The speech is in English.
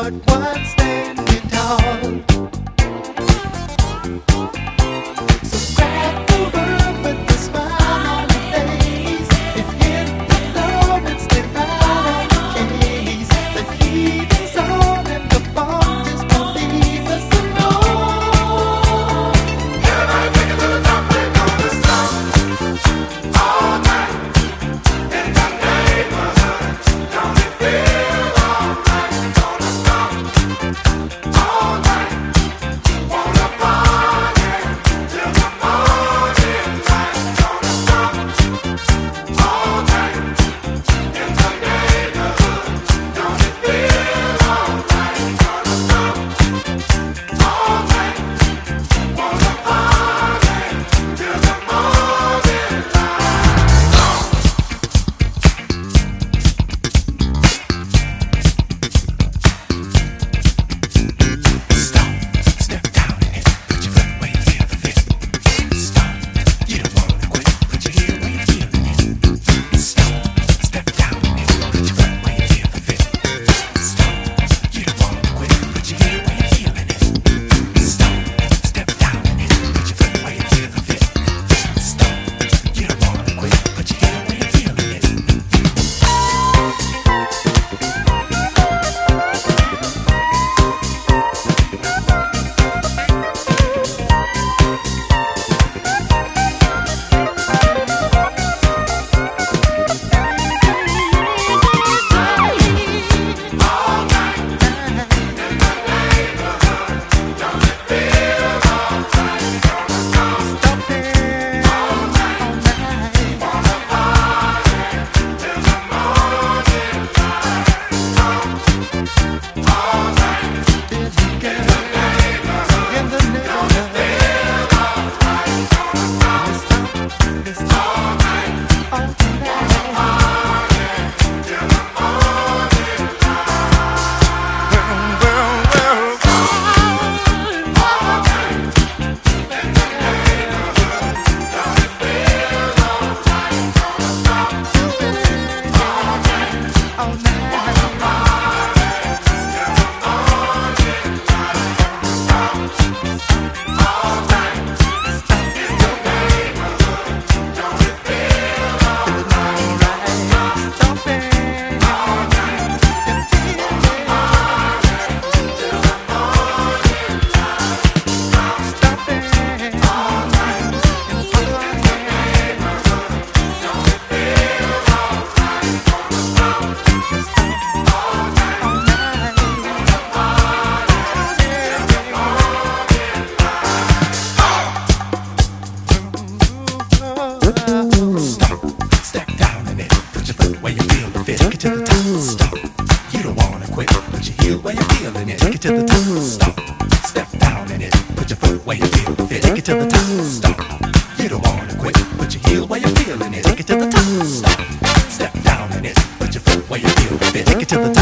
but one standing tall. So grab the world with a smile on your face. If in the love and stay right on the case. The heat is on and the bomb just won't leave us alone. Can I take it to the top? We're gonna stop all night in the neighborhood. Don't it feel alright? Gonna stop all night. Wanna party till the morning light. Gonna stop all night in the neighborhood. Don't it feel alright? Gonna stop all night. Wanna party till the morning Stop, step down in it, put your foot where you feel the fit. Stop, you don't wanna quit, put your heel where you're feeling it. Stop, step down in it, put your foot where you feel the fit. Stop, you don't wanna quit, put your heel where you're feeling it. Stop, step down in it, put your foot where you feel the fit. Stop, you don't wanna quit, put your heel where you're feeling it. Stop, step down in it, put your foot where you feel the fit. Take it to the top. Stop, you don't wanna quit, put your heel where you're feeling it. Take it to the top. Stop, step down in it, put your foot where you feel the fit. Take it to the top. Stop, you don't wanna quit, put your heel where you're feeling it. Take it to the top. Stop, step down in it, put your foot where you feel the fit. Take it to the top.